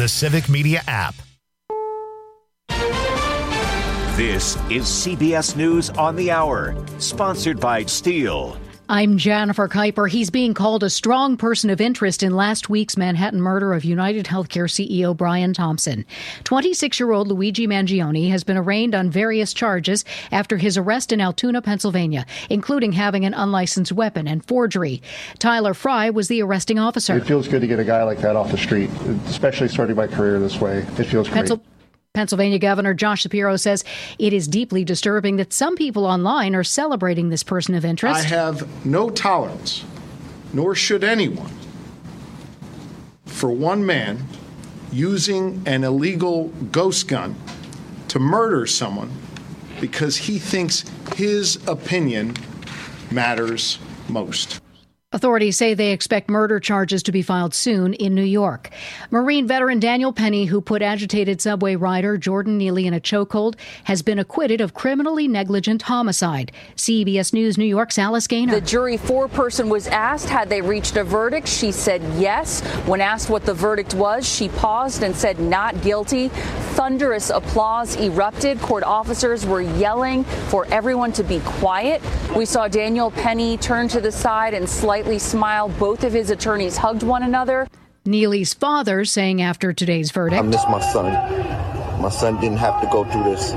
the Civic Media app. This is CBS News on the Hour, sponsored by Steel. I'm Jennifer Kuiper. He's being called a strong person of interest in last week's Manhattan murder of United Healthcare CEO Brian Thompson. 26-year-old Luigi Mangione has been arraigned on various charges after his arrest in Altoona, Pennsylvania, including having an unlicensed weapon and forgery. Tyler Fry was the arresting officer. It feels good to get a guy like that off the street, especially starting my career this way. It feels great. Pennsylvania Governor Josh Shapiro says it is deeply disturbing that some people online are celebrating this person of interest. I have no tolerance, nor should anyone, for one man using an illegal ghost gun to murder someone because he thinks his opinion matters most. Authorities say they expect murder charges to be filed soon in New York. Marine veteran Daniel Penny, who put agitated subway rider Jordan Neely in a chokehold, has been acquitted of criminally negligent homicide. CBS News New York's Alice Gaynor. The jury foreperson was asked had they reached a verdict. She said yes. When asked what the verdict was, she paused and said not guilty. Thunderous applause erupted. Court officers were yelling for everyone to be quiet. We saw Daniel Penny turn to the side and slightly smile. Both of his attorneys hugged one another. Neely's father saying after today's verdict, I miss my son. My son didn't have to go through this.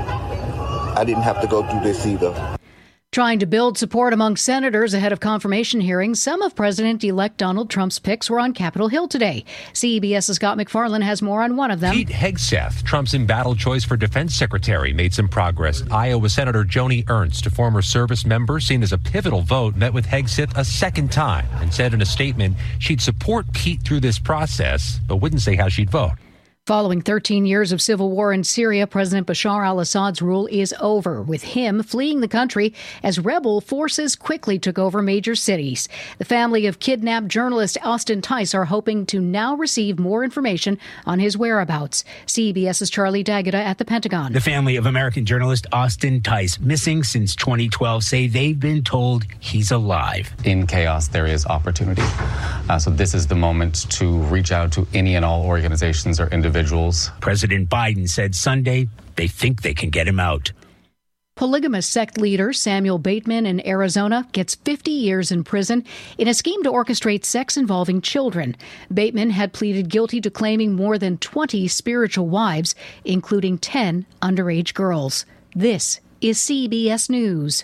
I didn't have to go through this either. Trying to build support among senators ahead of confirmation hearings, some of President-elect Donald Trump's picks were on Capitol Hill today. CBS's Scott McFarland has more on one of them. Pete Hegseth, Trump's embattled choice for defense secretary, made some progress. Iowa Senator Joni Ernst, a former service member seen as a pivotal vote, met with Hegseth a second time and said in a statement she'd support Pete through this process, but wouldn't say how she'd vote. Following 13 years of civil war in Syria, President Bashar al-Assad's rule is over, with him fleeing the country as rebel forces quickly took over major cities. The family of kidnapped journalist Austin Tice are hoping to now receive more information on his whereabouts. CBS's Charlie D'Agata at the Pentagon. The family of American journalist Austin Tice, missing since 2012, say they've been told he's alive. In chaos, there is opportunity. So this is the moment to reach out to any and all organizations or individuals. President Biden said Sunday they think they can get him out. Polygamous sect leader Samuel Bateman in Arizona gets 50 years in prison in a scheme to orchestrate sex involving children. Bateman had pleaded guilty to claiming more than 20 spiritual wives, including 10 underage girls. This is CBS News.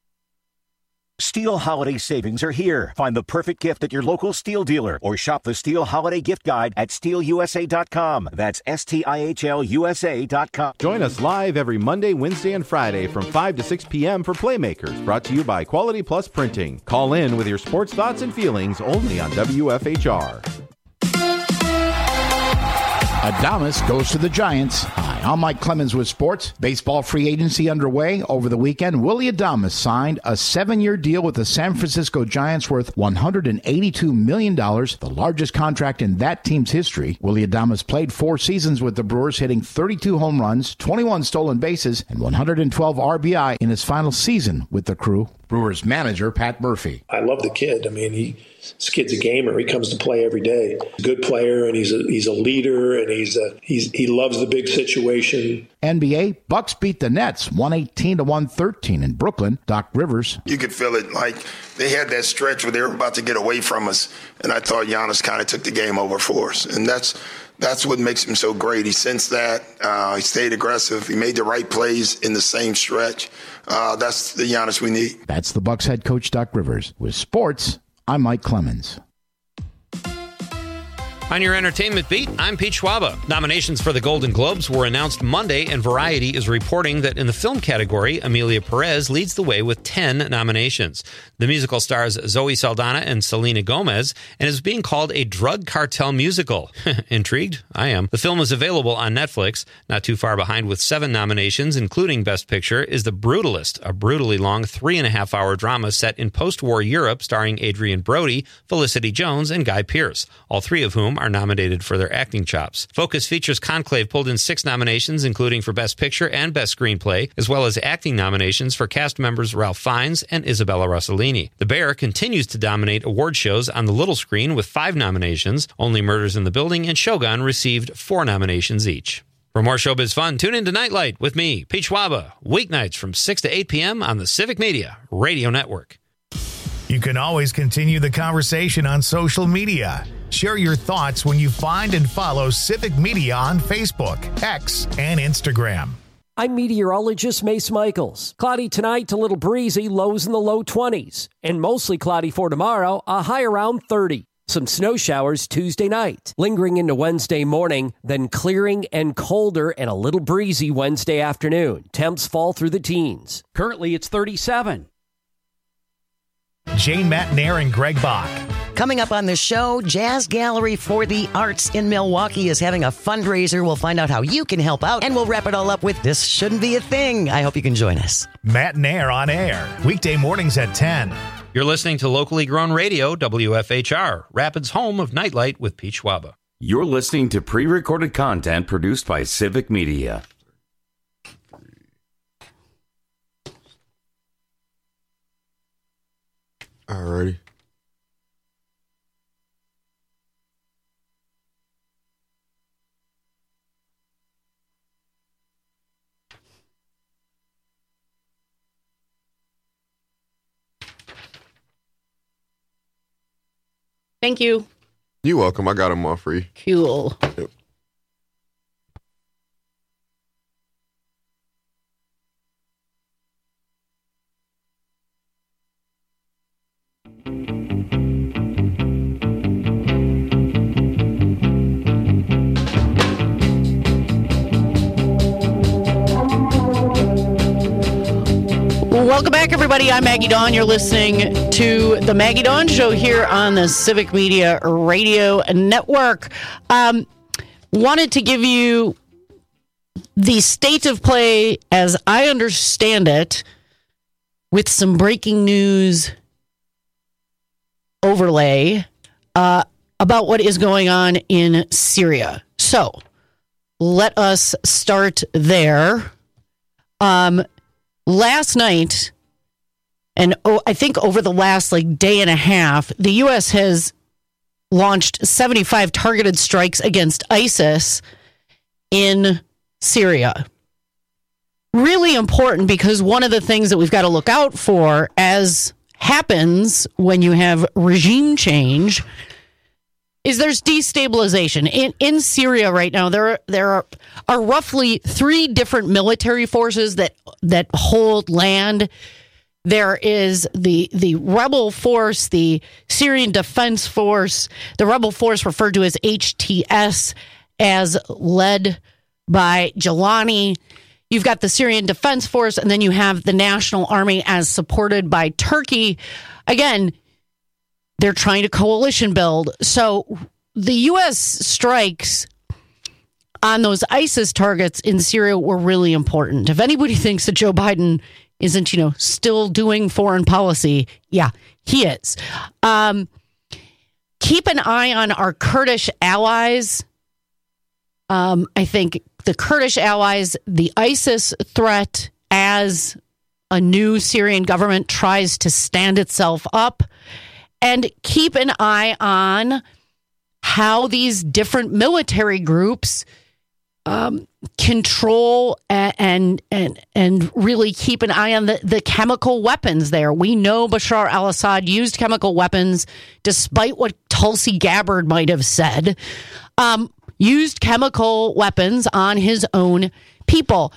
Steel holiday savings are here. Find the perfect gift at your local Steel dealer or shop the Steel Holiday Gift Guide at SteelUSA.com. That's STIHLUSA.com. Join us live every Monday, Wednesday, and Friday from 5 to 6 p.m. for Playmakers, brought to you by Quality Plus Printing. Call in with your sports thoughts and feelings only on WFHR. Adames goes to the Giants. Hi, I'm Mike Clemens with sports. Baseball free agency underway. Over the weekend, Willy Adames signed a 7-year deal with the San Francisco Giants worth $182 million, the largest contract in that team's history. Willy Adames played 4 seasons with the Brewers, hitting 32 home runs, 21 stolen bases, and 112 RBI in his final season with the Crew. Brewers manager Pat Murphy. I love the kid. I mean, this kid's a gamer. He comes to play every day. He's a good player, and he's a leader, and he loves the big situation. NBA, Bucks beat the Nets 118-113 in Brooklyn. Doc Rivers. You could feel it like they had that stretch where they were about to get away from us, and I thought Giannis kind of took the game over for us, and that's what makes him so great. He sensed that. He stayed aggressive. He made the right plays in the same stretch. That's the Giannis we need. That's the Bucks head coach, Doc Rivers. With sports, I'm Mike Clemens. On your entertainment beat, I'm Pete Schwaba. Nominations for the Golden Globes were announced Monday, and Variety is reporting that in the film category, Emilia Perez leads the way with 10 nominations. The musical stars Zoe Saldana and Selena Gomez and is being called a drug cartel musical. Intrigued? I am. The film is available on Netflix. Not too far behind with 7 nominations, including Best Picture, is The Brutalist, a brutally long 3.5-hour drama set in post-war Europe starring Adrian Brody, Felicity Jones, and Guy Pearce, all 3 of whom whom are nominated for their acting chops. Focus Features Conclave pulled in 6 nominations, including for Best Picture and Best Screenplay, as well as acting nominations for cast members Ralph Fiennes and Isabella Rossellini. The Bear continues to dominate award shows on the little screen with 5 nominations. Only Murders in the Building and Shogun received 4 nominations each. For more showbiz fun, tune in to Nightlight with me, Pete Schwaba, weeknights from 6 to 8 p.m. on the Civic Media Radio Network. You can always continue the conversation on social media. Share your thoughts when you find and follow Civic Media on Facebook, X, and Instagram. I'm meteorologist Mace Michaels. Cloudy tonight to little breezy, lows in the low 20s. And mostly cloudy for tomorrow, a high around 30. Some snow showers Tuesday night, lingering into Wednesday morning, then clearing and colder and a little breezy Wednesday afternoon. Temps fall through the teens. Currently, it's 37. Jane Matnair and Greg Bach. Coming up on the show, Jazz Gallery for the Arts in Milwaukee is having a fundraiser. We'll find out how you can help out, and we'll wrap it all up with This Shouldn't Be a Thing. I hope you can join us. Matnair on air, weekday mornings at 10. You're listening to locally grown radio, WFHR, Rapids' home of Nightlight with Pete Schwaba. You're listening to pre-recorded content produced by Civic Media. Alrighty. Thank you. You're welcome. I got them all free. Cool. Yep. Welcome back, everybody. I'm Maggie Dawn. You're listening to the Maggie Dawn Show here on the Civic Media Radio Network. Wanted to give you the state of play as I understand it with some breaking news overlay about what is going on in Syria. So let us start there. Last night, and I think over the last day and a half, the U.S. has launched 75 targeted strikes against ISIS in Syria. Really important because one of the things that we've got to look out for, as happens when you have regime change, is there's destabilization. In Syria right now, there are roughly 3 different military forces that hold land. There is the rebel force, the Syrian Defense Force, the rebel force referred to as HTS, as led by Jalani. You've got the Syrian Defense Force, and then you have the National Army as supported by Turkey. Again, they're trying to coalition build. So the U.S. strikes on those ISIS targets in Syria were really important. If anybody thinks that Joe Biden isn't, still doing foreign policy, yeah, he is. Keep an eye on our Kurdish allies. I think the Kurdish allies, the ISIS threat as a new Syrian government tries to stand itself up. And keep an eye on how these different military groups control and really keep an eye on the chemical weapons there. We know Bashar al-Assad used chemical weapons, despite what Tulsi Gabbard might have said, used chemical weapons on his own people.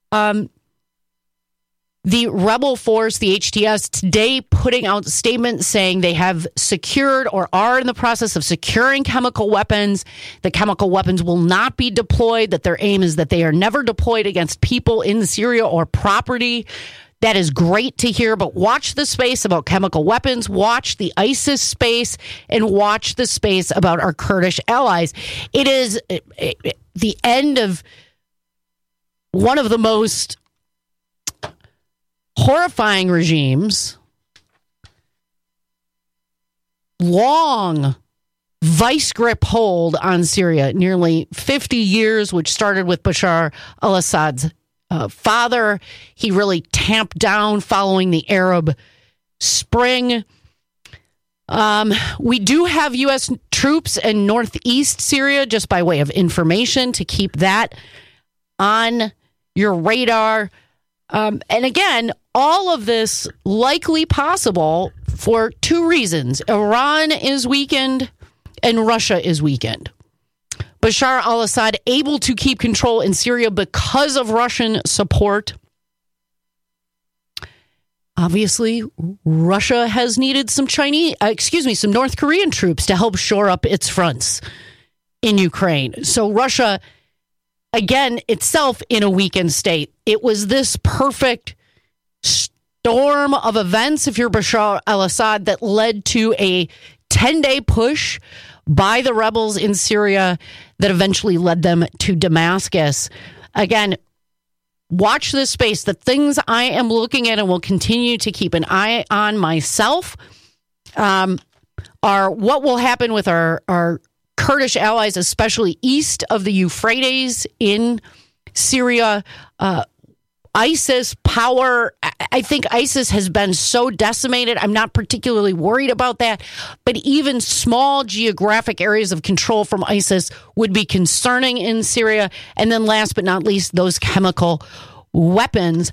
The rebel force, the HTS, today putting out statements saying they have secured or are in the process of securing chemical weapons. The chemical weapons will not be deployed, that their aim is that they are never deployed against people in Syria or property. That is great to hear, but watch the space about chemical weapons, watch the ISIS space, and watch the space about our Kurdish allies. It is the end of one of the most horrifying regimes, long vice grip hold on Syria, nearly 50 years, which started with Bashar al-Assad's father. He really tamped down following the Arab Spring. We do have U.S. troops in northeast Syria, just by way of information, to keep that on your radar. And again, all of this likely possible for two reasons. Iran is weakened and Russia is weakened. Bashar al-Assad able to keep control in Syria because of Russian support. Obviously, Russia has needed some some North Korean troops to help shore up its fronts in Ukraine. So Russia, again, itself in a weakened state. It was this perfect storm of events, if you're Bashar al-Assad, that led to a 10-day push by the rebels in Syria that eventually led them to Damascus. Again, watch this space. The things I am looking at and will continue to keep an eye on myself are what will happen with our Kurdish allies, especially east of the Euphrates in Syria. ISIS power, I think ISIS has been so decimated. I'm not particularly worried about that. But even small geographic areas of control from ISIS would be concerning in Syria. And then last but not least, those chemical weapons.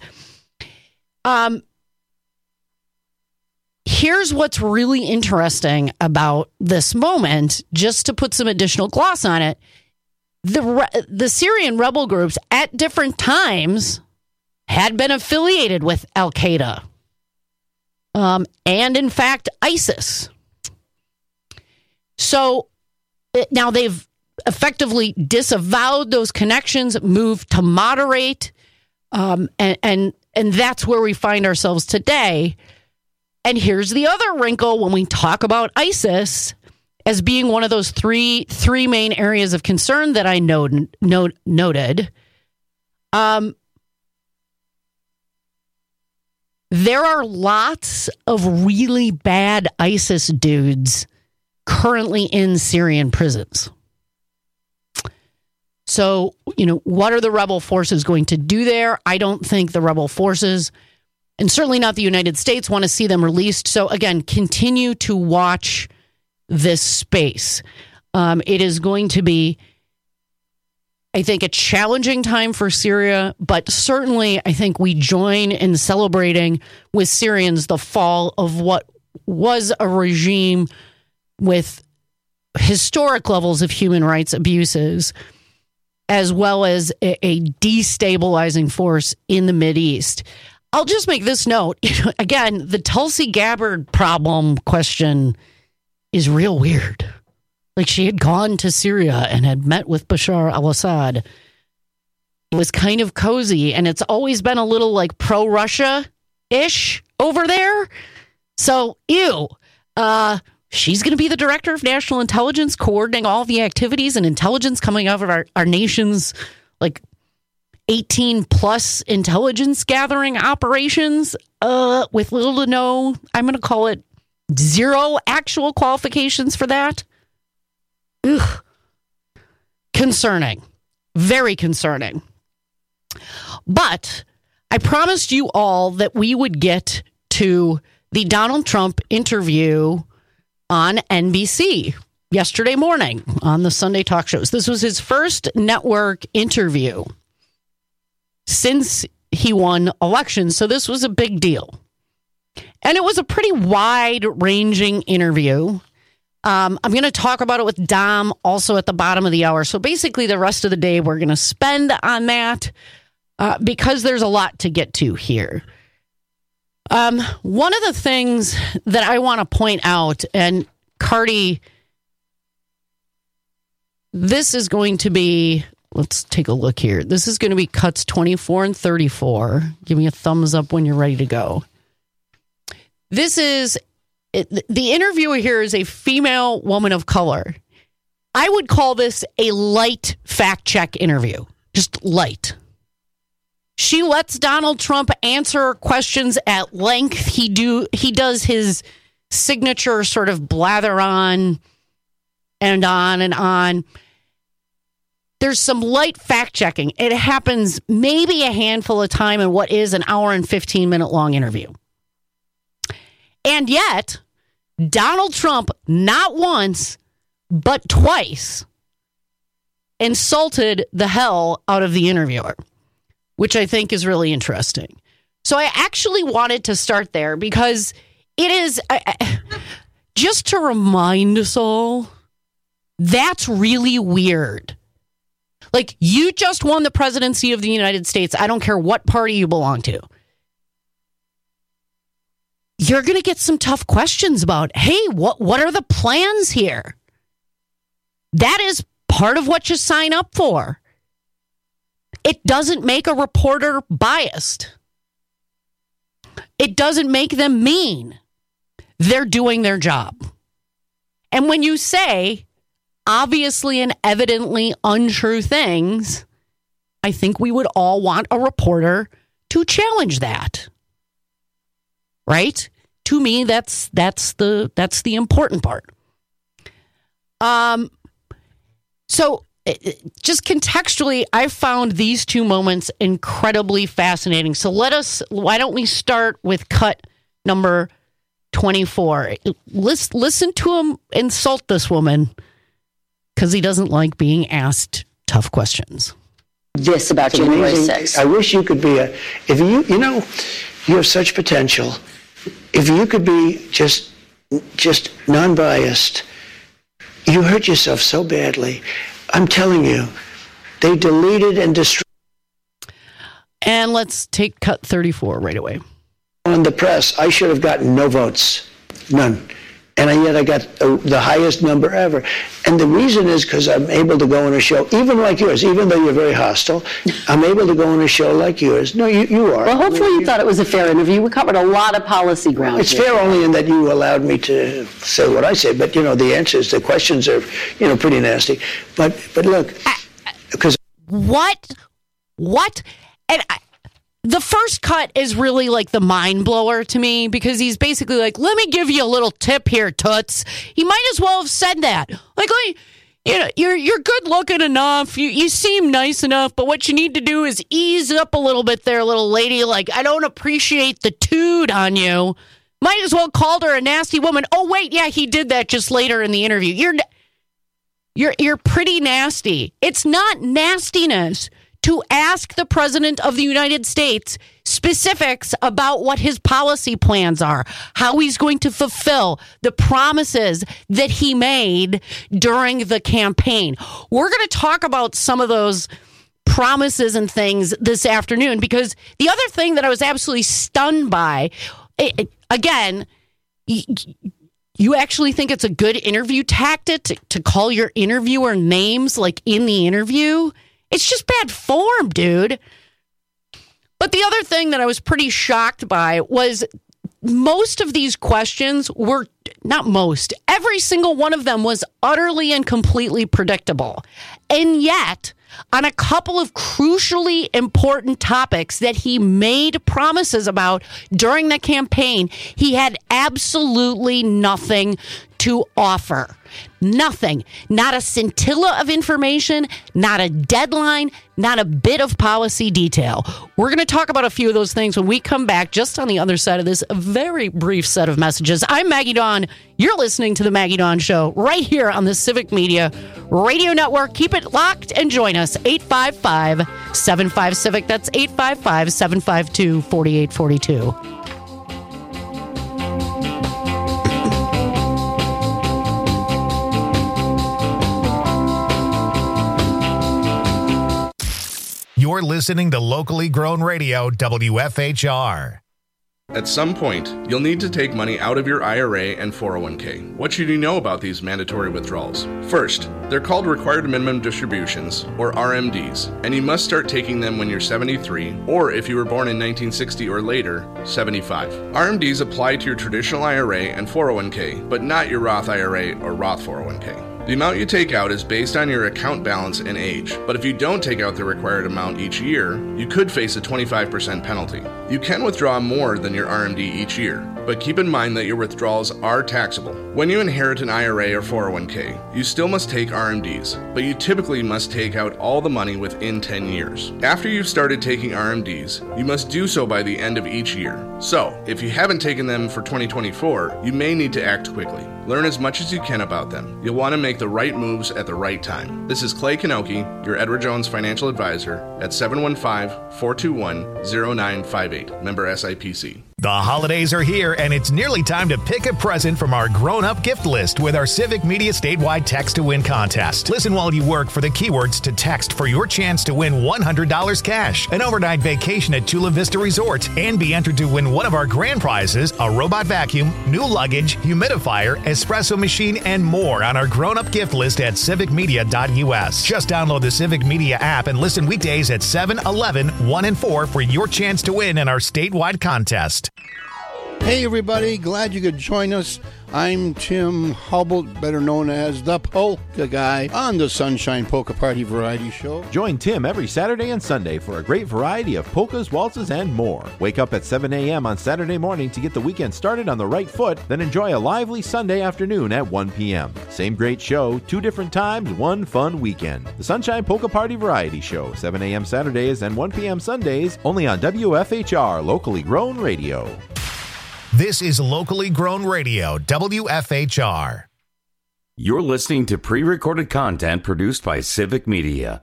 Here's what's really interesting about this moment, just to put some additional gloss on it. The Syrian rebel groups at different times had been affiliated with Al-Qaeda and, in fact, ISIS. So now they've effectively disavowed those connections, moved to moderate, and that's where we find ourselves today. And here's the other wrinkle when we talk about ISIS as being one of those three main areas of concern that I noted. There are lots of really bad ISIS dudes currently in Syrian prisons. So, what are the rebel forces going to do there? I don't think the rebel forces, and certainly not the United States, want to see them released. So, again, continue to watch this space. It is going to be, I think, a challenging time for Syria, but certainly I think we join in celebrating with Syrians the fall of what was a regime with historic levels of human rights abuses, as well as a destabilizing force in the Mideast. I'll just make this note. Again, the Tulsi Gabbard problem question is real weird. Like, she had gone to Syria and had met with Bashar al-Assad. It was kind of cozy, and it's always been a little like pro-Russia-ish over there. So, she's going to be the director of national intelligence, coordinating all the activities and intelligence coming out of our nation's, 18-plus intelligence gathering operations with little to no, I'm going to call it zero actual qualifications for that. Ugh. Concerning. Very concerning. But I promised you all that we would get to the Donald Trump interview on NBC yesterday morning on the Sunday talk shows. This was his first network interview since he won elections, so this was a big deal. And it was a pretty wide-ranging interview. I'm going to talk about it with Dom also at the bottom of the hour. So basically the rest of the day we're going to spend on that because there's a lot to get to here. One of the things that I want to point out, and Cardi, this is going to be, let's take a look here. This is going to be cuts 24 and 34. Give me a thumbs up when you're ready to go. This is, the interviewer here is a female woman of color. I would call this a light fact check interview. Just light. She lets Donald Trump answer questions at length. He does his signature sort of blather on and on and on. There's some light fact-checking. It happens maybe a handful of times in what is an hour and 15-minute long interview. And yet, Donald Trump, not once, but twice, insulted the hell out of the interviewer, which I think is really interesting. So I actually wanted to start there because it is, just to remind us all, that's really weird. Like, you just won the presidency of the United States. I don't care what party you belong to. You're going to get some tough questions about, hey, what are the plans here? That is part of what you sign up for. It doesn't make a reporter biased. It doesn't make them mean. They're doing their job. And when you say obviously and evidently untrue things, I think we would all want a reporter to challenge that. Right? To me, that's the important part. So just contextually, I found these two moments incredibly fascinating. So why don't we start with cut number 24? Listen to him insult this woman because he doesn't like being asked tough questions. This about January 6th. I wish you could be you have such potential. If you could be just non-biased, you hurt yourself so badly. I'm telling you, they deleted and destroyed. And let's take cut 34 right away. On the press, I should have gotten no votes, none. And yet I got the highest number ever. And the reason is because I'm able to go on a show, even like yours, even though you're very hostile, I'm able to go on a show like yours. No, you are. Well, hopefully you thought it was a fair interview. We covered a lot of policy ground. It's fair only in that you allowed me to say what I say. But, the answers, the questions are, pretty nasty. But look, because... What? And the first cut is really like the mind blower to me because he's basically like, let me give you a little tip here, Toots. He might as well have said that. Like you're good looking enough. You seem nice enough, but what you need to do is ease up a little bit there, little lady. Like, I don't appreciate the tood on you. Might as well called her a nasty woman. Oh, wait, yeah, he did that just later in the interview. You're pretty nasty. It's not nastiness to ask the President of the United States specifics about what his policy plans are, how he's going to fulfill the promises that he made during the campaign. We're going to talk about some of those promises and things this afternoon because the other thing that I was absolutely stunned by, again, you actually think it's a good interview tactic to call your interviewer names like in the interview? It's just bad form, dude. But the other thing that I was pretty shocked by was most of these questions were, not most, every single one of them was utterly and completely predictable. And yet, on a couple of crucially important topics that he made promises about during the campaign, he had absolutely nothing to offer. Nothing. Not a scintilla of information, not a deadline, not a bit of policy detail. We're going to talk about a few of those things when we come back just on the other side of this very brief set of messages. I'm Maggie Dawn. You're listening to The Maggie Dawn Show right here on the Civic Media Radio Network. Keep it locked and join us. 855-75-CIVIC. That's 855-752-4842. You're listening to locally grown radio, WFHR. At some point, you'll need to take money out of your IRA and 401k. What should you know about these mandatory withdrawals? First, they're called Required Minimum Distributions, or RMDs, and you must start taking them when you're 73, or if you were born in 1960 or later, 75. RMDs apply to your traditional IRA and 401k, but not your Roth IRA or Roth 401k. The amount you take out is based on your account balance and age, but if you don't take out the required amount each year, you could face a 25% penalty. You can withdraw more than your RMD each year, but keep in mind that your withdrawals are taxable. When you inherit an IRA or 401k, you still must take RMDs, but you typically must take out all the money within 10 years. After you've started taking RMDs, you must do so by the end of each year. So, if you haven't taken them for 2024, you may need to act quickly. Learn as much as you can about them. You'll want to make the right moves at the right time. This is Clay Kanoki, your Edward Jones financial advisor at 715-421-0958. Member SIPC. The holidays are here, and it's nearly time to pick a present from our grown-up gift list with our Civic Media statewide Text to Win contest. Listen while you work for the keywords to text for your chance to win $100 cash, an overnight vacation at Chula Vista Resort, and be entered to win one of our grand prizes, a robot vacuum, new luggage, humidifier, espresso machine, and more on our grown-up gift list at civicmedia.us. Just download the Civic Media app and listen weekdays at 7, 11, 1, and 4 for your chance to win in our statewide contest. Hey everybody, glad you could join us. I'm Tim Hubble, better known as the Polka Guy, on the Sunshine Polka Party Variety Show. Join Tim every Saturday and Sunday for a great variety of polkas, waltzes, and more. Wake up at 7 a.m. on Saturday morning to get the weekend started on the right foot, then enjoy a lively Sunday afternoon at 1 p.m. Same great show, 2 different times, 1 fun weekend. The Sunshine Polka Party Variety Show, 7 a.m. Saturdays and 1 p.m. Sundays, only on WFHR, locally grown radio. This is Locally Grown Radio, WFHR. You're listening to pre-recorded content produced by Civic Media.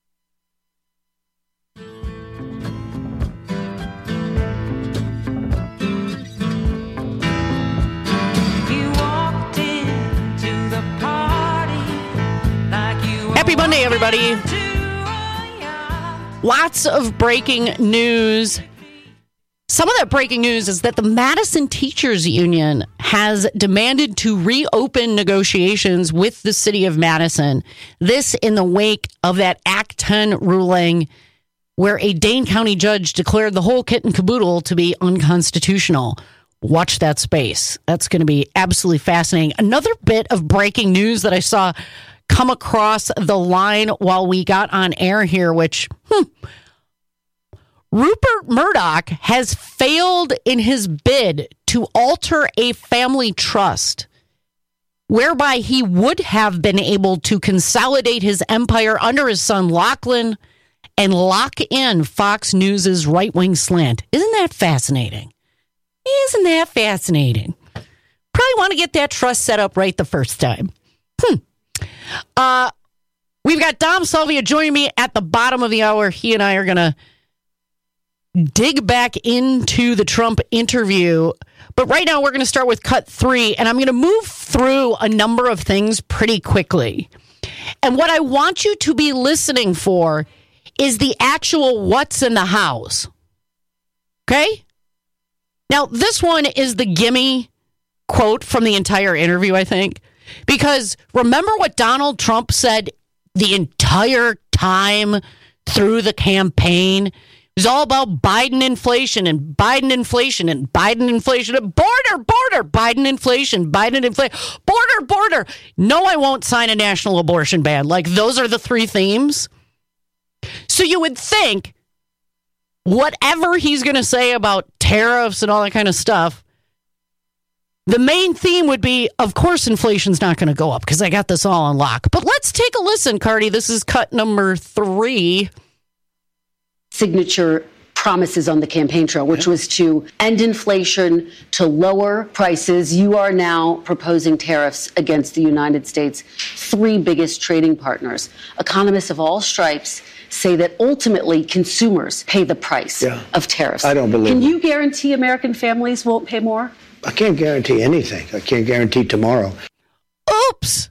Happy Monday, everybody. Lots of breaking news. Some of that breaking news is that the Madison Teachers Union has demanded to reopen negotiations with the city of Madison. This in the wake of that Act 10 ruling where a Dane County judge declared the whole kit and caboodle to be unconstitutional. Watch that space. That's going to be absolutely fascinating. Another bit of breaking news that I saw come across the line while we got on air here, which... Rupert Murdoch has failed in his bid to alter a family trust, whereby he would have been able to consolidate his empire under his son Lachlan and lock in Fox News' right-wing slant. Isn't that fascinating? Isn't that fascinating? Probably want to get that trust set up right the first time. We've got Dom Salvia joining me at the bottom of the hour. He and I are going to dig back into the Trump interview. But right now we're going to start with cut 3, and I'm going to move through a number of things pretty quickly. And what I want you to be listening for is the actual what's in the house. Okay? Now, this one is the gimme quote from the entire interview, I think. Because remember what Donald Trump said the entire time through the campaign? It was all about Biden inflation and Biden inflation and Biden inflation and border, Biden inflation, border. No, I won't sign a national abortion ban. Like, those are the 3 themes. So you would think whatever he's going to say about tariffs and all that kind of stuff, the main theme would be, of course, inflation's not going to go up because I got this all on lock. But let's take a listen, Cardi. This is cut number 3. Signature promises on the campaign trail, which was to end inflation, to lower prices. You are now proposing tariffs against the United States' 3 biggest trading partners. Economists of all stripes say that ultimately consumers pay the price of tariffs. I don't believe Can it. you guarantee American families won't pay more? I can't guarantee anything. I can't guarantee tomorrow. Oops.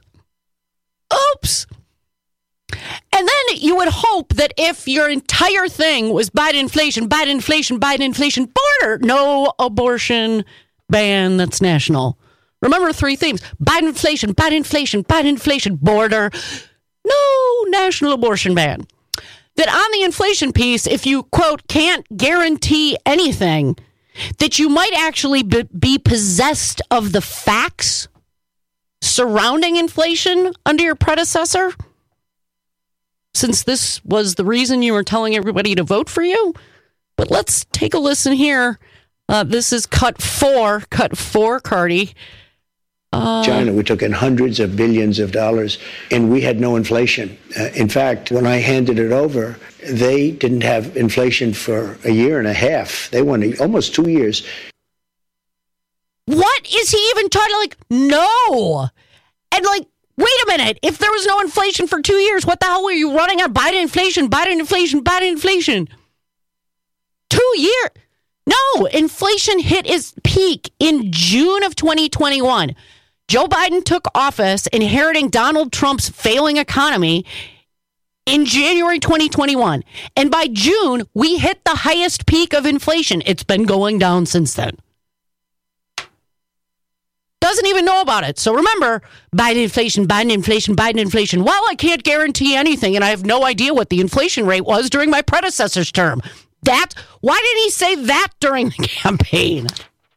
And then you would hope that if your entire thing was Biden inflation, border, no abortion ban that's national. Remember 3 themes. Biden inflation, border, no national abortion ban. That on the inflation piece, if you, quote, can't guarantee anything, that you might actually be possessed of the facts surrounding inflation under your predecessor, since this was the reason you were telling everybody to vote for you. But let's take a listen here This is cut four, Cardi. China, we took in hundreds of billions of dollars, and we had no inflation. In fact, when I handed it over, they didn't have inflation for a year and a half. They went almost 2 years. What is he even talking? Like, no. And like, wait a minute. If there was no inflation for 2 years, what the hell were you running on? Biden inflation. 2 years. No, inflation hit its peak in June of 2021. Joe Biden took office inheriting Donald Trump's failing economy in January 2021. And by June, we hit the highest peak of inflation. It's been going down since then. Doesn't even know about it. So remember, Biden inflation. Well, I can't guarantee anything, and I have no idea what the inflation rate was during my predecessor's term. Why didn't he say that during the campaign?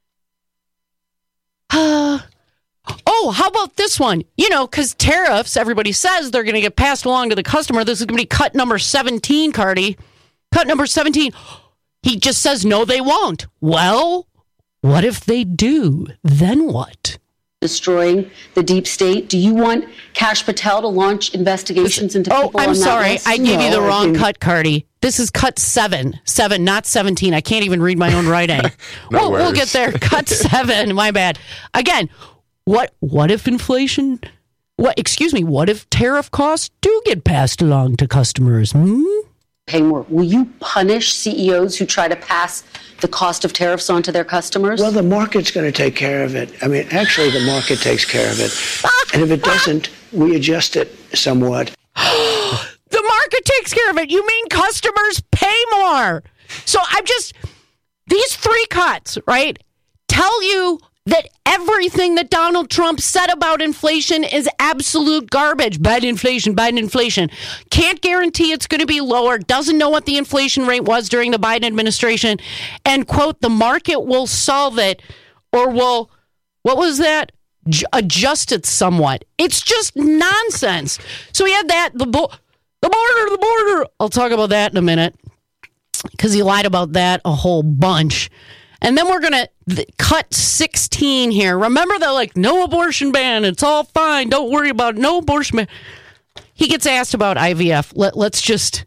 Oh, how about this one? You know, because tariffs, everybody says they're going to get passed along to the customer. This is going to be cut number 17, Cardi. Cut number 17. He just says, no, they won't. Well, what if they do? Then what? Destroying the deep state. Do you want Kash Patel to launch investigations into people I'm on that sorry. list? I gave you the wrong cut, Cardi. This is cut 7, not 17. I can't even read my own writing. We'll get there. Cut 7. My bad. Again, what if inflation? What if tariff costs do get passed along to customers? Pay more. Will you punish CEOs who try to pass the cost of tariffs on to their customers? Well, the market's going to take care of it. I mean, actually, the market takes care of it. And if it doesn't, we adjust it somewhat. The market takes care of it. You mean customers pay more? So these 3 cuts, right, tell you that everything that Donald Trump said about inflation is absolute garbage. Biden inflation. Can't guarantee it's going to be lower. Doesn't know what the inflation rate was during the Biden administration. And, quote, the market will solve it or will, what was that? Adjust it somewhat. It's just nonsense. So we had that, the border. I'll talk about that in a minute because he lied about that a whole bunch. And then we're going to cut 16 here. Remember the no abortion ban. It's all fine. Don't worry about it. No abortion ban. He gets asked about IVF. Let's just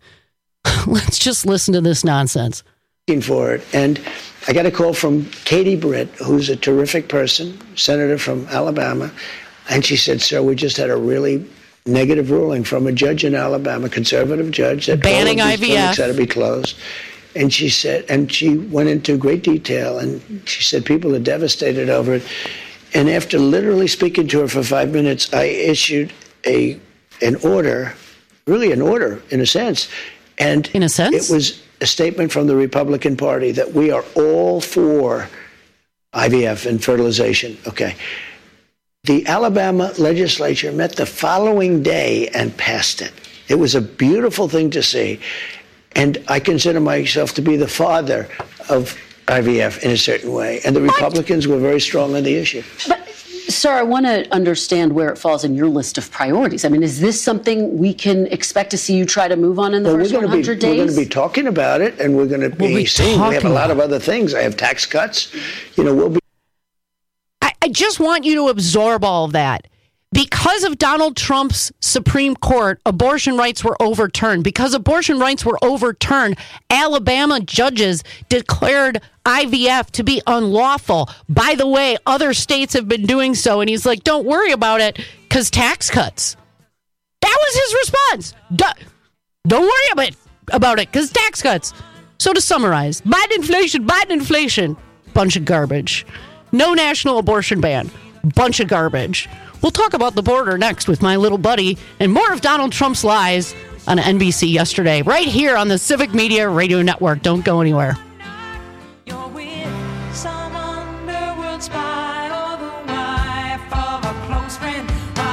listen to this nonsense. For it. And I got a call from Katie Britt, who's a terrific person, senator from Alabama. And she said, sir, we just had a really negative ruling from a judge in Alabama, conservative judge, that banning all of these IVF clinics had to be closed. And she said, and she went into great detail, and she said people are devastated over it. And after literally speaking to her for 5 minutes, I issued an order, really an order in a sense. And in a sense, it was a statement from the Republican Party that we are all for IVF and fertilization. Okay. The Alabama legislature met the following day and passed it. It was a beautiful thing to see. And I consider myself to be the father of IVF in a certain way. And the Republicans were very strong on the issue. But, sir, I want to understand where it falls in your list of priorities. I mean, is this something we can expect to see you try to move on in the first 100 days? We're going to be talking about it, and we're going to be seeing. We have a lot of other things. I have tax cuts. We'll be. I just want you to absorb all of that. Because of Donald Trump's Supreme Court, abortion rights were overturned. Because abortion rights were overturned, Alabama judges declared IVF to be unlawful. By the way, other states have been doing so. And he's like, don't worry about it because tax cuts. That was his response. Don't worry about it because tax cuts. So to summarize, Biden inflation, bunch of garbage. No national abortion ban, bunch of garbage. We'll talk about the border next with my little buddy and more of Donald Trump's lies on NBC yesterday, right here on the Civic Media Radio Network. Don't go anywhere. You're with some underworld spy or the wife of a close friend,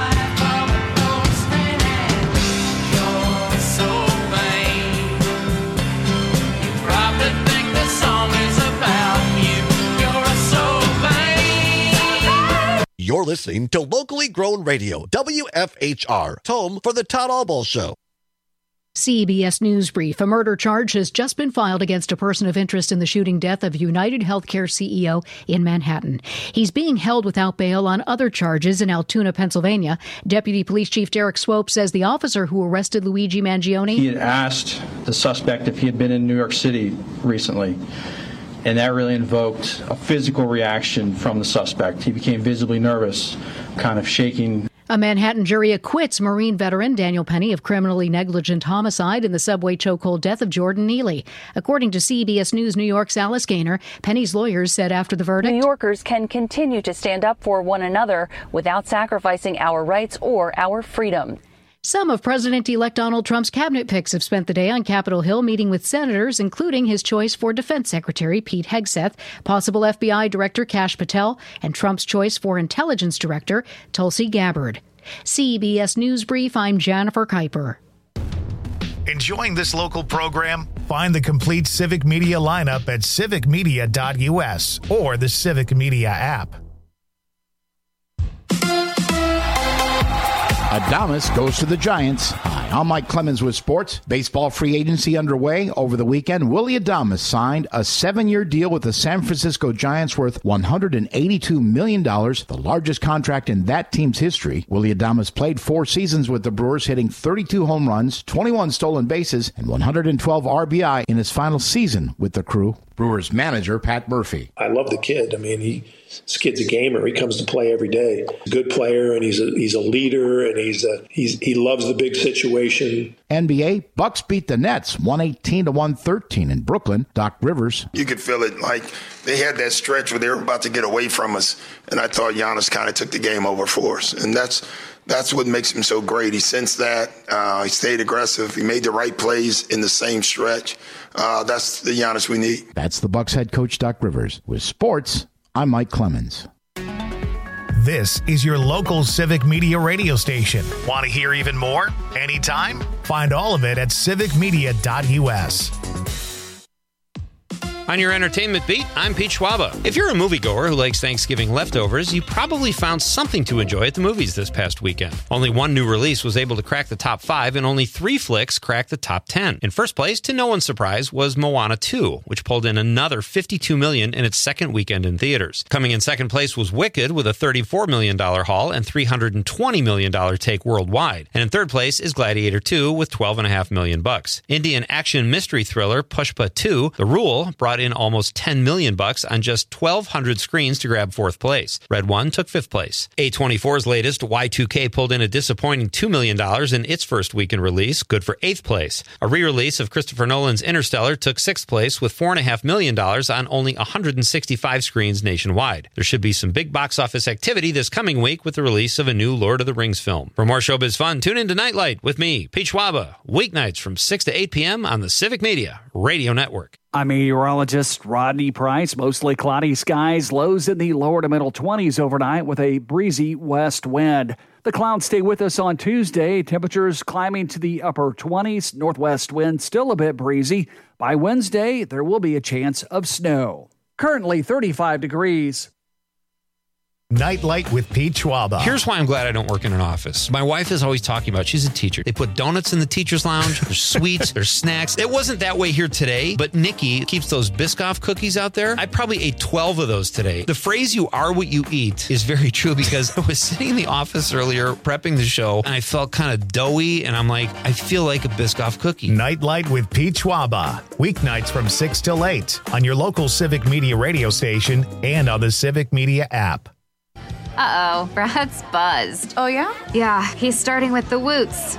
and you're so vain. You probably think the song is about you. You're so vain. You're listening to locally grown radio, WFHR, home for the Todd Albaugh Show. CBS News Brief. A murder charge has just been filed against a person of interest in the shooting death of United Healthcare CEO in Manhattan. He's being held without bail on other charges in Altoona, Pennsylvania. Deputy Police Chief Derek Swope says the officer who arrested Luigi Mangione... He had asked the suspect if he had been in New York City recently, and that really invoked a physical reaction from the suspect. He became visibly nervous, kind of shaking. A Manhattan jury acquits Marine veteran Daniel Penny of criminally negligent homicide in the subway chokehold death of Jordan Neely. According to CBS News New York's Alice Gaynor, Penny's lawyers said after the verdict, New Yorkers can continue to stand up for one another without sacrificing our rights or our freedom. Some of President-elect Donald Trump's cabinet picks have spent the day on Capitol Hill meeting with senators, including his choice for Defense Secretary Pete Hegseth, possible FBI Director Kash Patel, and Trump's choice for Intelligence Director Tulsi Gabbard. CBS News Brief, I'm Jennifer Kuiper. Enjoying this local program? Find the complete Civic Media lineup at civicmedia.us or the Civic Media app. Adames goes to the Giants. Hi, I'm Mike Clemens with sports. Baseball free agency underway over the weekend. Willie Adames signed a 7-year deal with the San Francisco Giants worth $182 million, the largest contract in that team's history. Willie Adames played 4 seasons with the Brewers, hitting 32 home runs, 21 stolen bases, and 112 RBI in his final season with the crew. Brewers manager Pat Murphy. I love the kid. I mean, this kid's a gamer. He comes to play every day. He's a good player, and he's a leader, and he loves the big situation. NBA, Bucks beat the Nets 118-113 in Brooklyn. Doc Rivers. You could feel it like they had that stretch where they were about to get away from us, and I thought Giannis kind of took the game over for us, and that's what makes him so great. He sensed that. He stayed aggressive. He made the right plays in the same stretch. That's the Giannis we need. That's the Bucks head coach, Doc Rivers. With sports, I'm Mike Clemens. This is your local Civic Media radio station. Want to hear even more? Anytime? Find all of it at civicmedia.us. On your entertainment beat, I'm Pete Schwaba. If you're a moviegoer who likes Thanksgiving leftovers, you probably found something to enjoy at the movies this past weekend. Only one new release was able to crack the top 5, and only 3 flicks cracked the top 10. In first place, to no one's surprise, was Moana 2, which pulled in another $52 million in its second weekend in theaters. Coming in second place was Wicked with a $34 million haul and $320 million take worldwide. And in third place is Gladiator 2 with $12.5 million. Indian action mystery thriller Pushpa 2, The Rule, brought in almost $10 million on just 1,200 screens to grab 4th place. Red One took 5th place. A24's latest, Y2K, pulled in a disappointing $2 million in its first weekend release, good for 8th place. A re-release of Christopher Nolan's Interstellar took 6th place with $4.5 million on only 165 screens nationwide. There should be some big box office activity this coming week with the release of a new Lord of the Rings film. For more showbiz fun, tune in to Nightlight with me, Pete Schwaba, weeknights from 6 to 8 p.m. on the Civic Media Radio Network. I'm meteorologist Rodney Price. Mostly cloudy skies, lows in the lower to middle 20s overnight with a breezy west wind. The clouds stay with us on Tuesday. Temperatures climbing to the upper 20s. Northwest wind still a bit breezy. By Wednesday, there will be a chance of snow. Currently 35 degrees. Nightlight with Pete Schwaba. Here's why I'm glad I don't work in an office. My wife is always talking about, she's a teacher. They put donuts in the teacher's lounge. There's sweets. There's snacks. It wasn't that way here today, but Nikki keeps those Biscoff cookies out there. I probably ate 12 of those today. The phrase, you are what you eat, is very true because I was sitting in the office earlier prepping the show and I felt kind of doughy and I'm like, I feel like a Biscoff cookie. Nightlight with Pete Schwaba. Weeknights from 6 till 8 on your local Civic Media radio station and on the Civic Media app. Uh-oh, Brad's buzzed. Oh, yeah? Yeah, he's starting with the woots.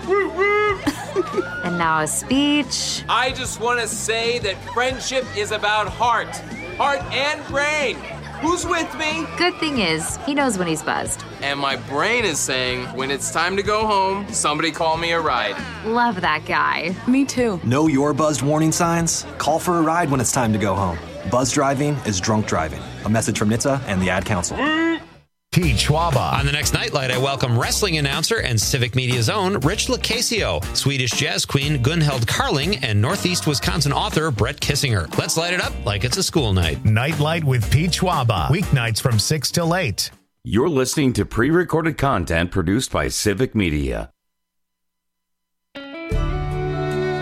And now a speech. I just want to say that friendship is about heart and brain. Who's with me? Good thing is, he knows when he's buzzed. And my brain is saying, when it's time to go home, somebody call me a ride. Love that guy. Me too. Know your buzzed warning signs? Call for a ride when it's time to go home. Buzz driving is drunk driving. A message from NHTSA and the Ad Council. Pete Schwaba. On the next Nightlight, I welcome wrestling announcer and Civic Media's own Rich Lacasio, Swedish jazz queen Gunhild Carling, and Northeast Wisconsin author Brett Kissinger. Let's light it up like it's a school night. Nightlight with Pete Schwaba. Weeknights from 6 till 8. You're listening to pre-recorded content produced by Civic Media.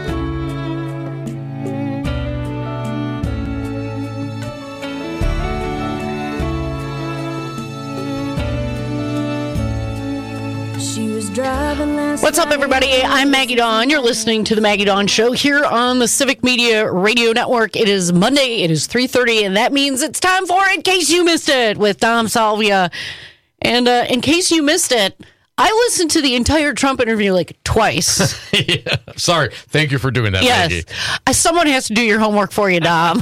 What's up, everybody? I'm Maggie Dawn. You're listening to the Maggie Dawn Show here on the Civic Media Radio Network. It is Monday. It is 3:30, and that means it's time for In Case You Missed It with Dom Salvia. And in case you missed it, I listened to the entire Trump interview like twice. Yeah. Sorry. Thank you for doing that, Maggie. Someone has to do your homework for you, Dom.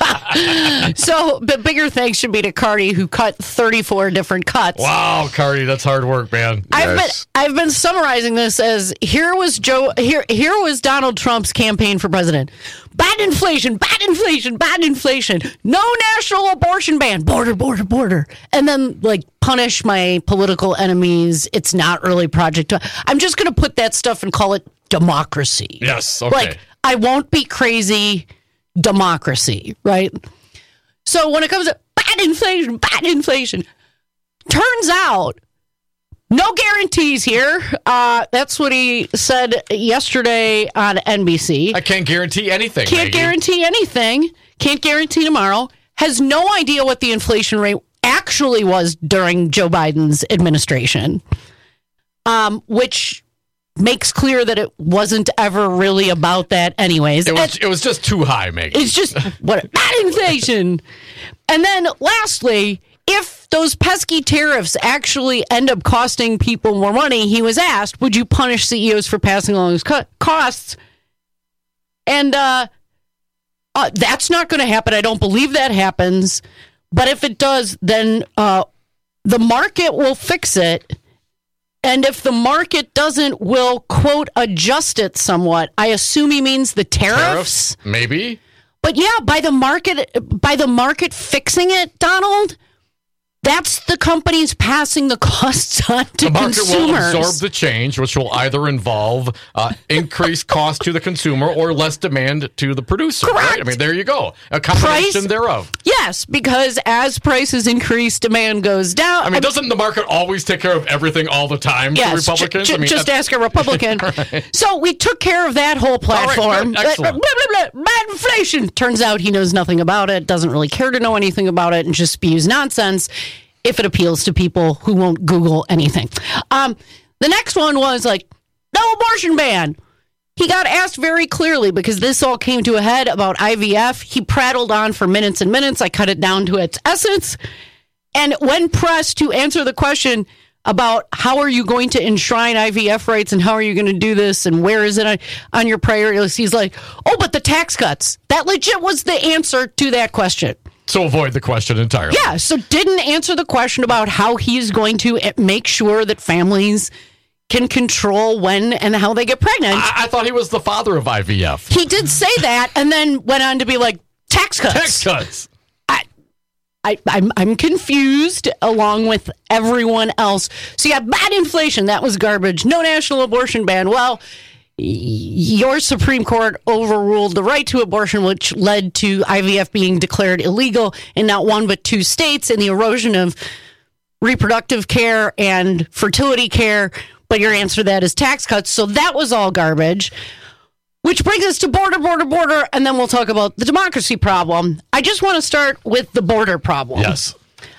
So, but bigger thanks should be to Cardi, who cut 34 different cuts. Wow, Cardi, that's hard work, man. I've been summarizing this as here was Donald Trump's campaign for president. Bad inflation, bad inflation, bad inflation. No national abortion ban. Border, border, border. And then, like, punish my political enemies. It's not really Project. I'm just going to put that stuff and call it democracy. Yes, okay. Like, I won't be crazy. Democracy, right? So when it comes to bad inflation, turns out no guarantees here. That's what he said yesterday on NBC. I can't guarantee anything. Can't guarantee anything. Can't guarantee tomorrow. Has no idea what the inflation rate actually was during Joe Biden's administration, which makes clear that it wasn't ever really about that anyways. It was just too high, Maggie. It's just bad inflation. And then lastly, if those pesky tariffs actually end up costing people more money, he was asked, would you punish CEOs for passing along those costs? And that's not going to happen. I don't believe that happens. But if it does, then the market will fix it. And if the market doesn't, we'll, quote, adjust it somewhat. I assume he means the tariffs? Maybe. But yeah, by the market fixing it, Donald, that's the companies passing the costs on to consumers. The market will absorb the change, which will either involve increased cost to the consumer or less demand to the producer. Correct. Right? I mean, there you go. A combination thereof. Yes, because as prices increase, demand goes down. I mean, doesn't the market always take care of everything all the time for Republicans? Just ask a Republican. Right. So we took care of that whole platform. Right, excellent. Bad inflation. Turns out he knows nothing about it, doesn't really care to know anything about it, and just spews nonsense if it appeals to people who won't Google anything. The next one was like, no abortion ban. He got asked very clearly because this all came to a head about IVF. He prattled on for minutes and minutes. I cut it down to its essence. And when pressed to answer the question about how are you going to enshrine IVF rights and how are you going to do this and where is it on your priority list, he's like, oh, but the tax cuts. That legit was the answer to that question. So avoid the question entirely. Yeah, so didn't answer the question about how he's going to make sure that families can control when and how they get pregnant. I thought he was the father of IVF. He did say that and then went on to be like, tax cuts. Tax cuts. I'm confused along with everyone else. So yeah, bad inflation. That was garbage. No national abortion ban. Well, your Supreme Court overruled the right to abortion, which led to IVF being declared illegal in not one but two states, and the erosion of reproductive care and fertility care. But your answer to that is tax cuts. So that was all garbage, which brings us to border, and then we'll talk about the democracy problem. I just want to start with the border problem. Yes.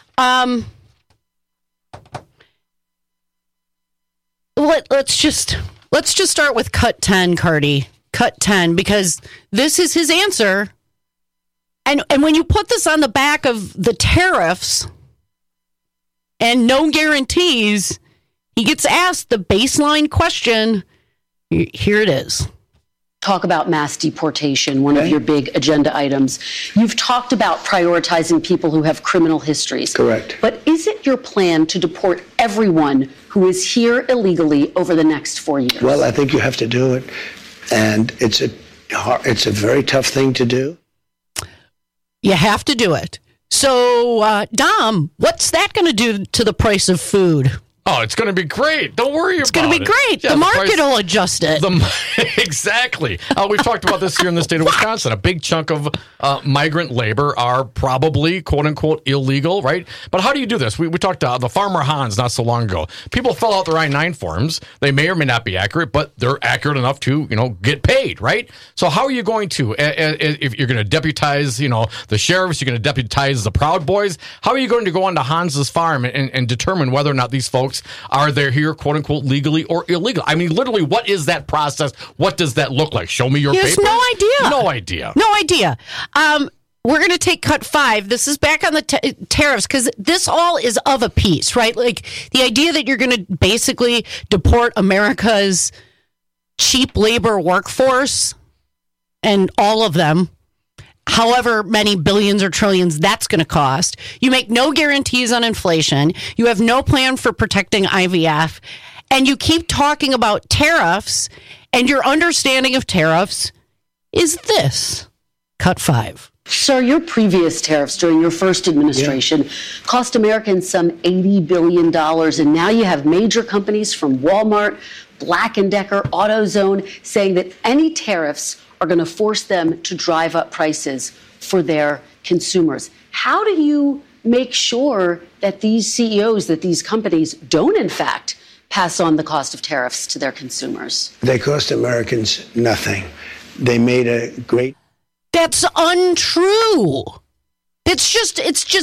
Let's just start with cut 10, Cardi. Cut 10, because this is his answer. And when you put this on the back of the tariffs and no guarantees, he gets asked the baseline question. Here it is. Talk about mass deportation, one of your big agenda items. You've talked about prioritizing people who have criminal histories. Correct. But is it your plan to deport everyone who is here illegally over the next 4 years? Well, I think you have to do it. And it's a very tough thing to do. You have to do it. So, Dom, what's that going to do to the price of food? Oh, it's going to be great. Don't worry about it. It's going to be great. Yeah, the market will adjust it. Exactly. We've talked about this here in the state of Wisconsin. A big chunk of migrant labor are probably, quote unquote, illegal, right? But how do you do this? We talked to the Farmer Hans not so long ago. People fill out their I-9 forms. They may or may not be accurate, but they're accurate enough to, get paid, right? So how are you going to, if you're going to deputize, the sheriffs, you're going to deputize the Proud Boys, how are you going to go onto Hans's farm and determine whether or not these folks products, are they here, quote unquote, legally or illegal? I mean, literally, what is that process? What does that look like? Show me your He papers. has no idea. No idea. No idea. We're going to take cut 5. This is back on the tariffs because this all is of a piece, right? Like the idea that you're going to basically deport America's cheap labor workforce and all of them, however many billions or trillions that's going to cost. You make no guarantees on inflation. You have no plan for protecting IVF. And you keep talking about tariffs, and your understanding of tariffs is this. Cut 5. Sir, your previous tariffs during your first administration cost Americans some $80 billion, and now you have major companies from Walmart, Black & Decker, AutoZone saying that any tariffs are going to force them to drive up prices for their consumers. How do you make sure that these CEOs, that these companies don't, in fact, pass on the cost of tariffs to their consumers? They cost Americans nothing. They made a great... That's untrue. It's just,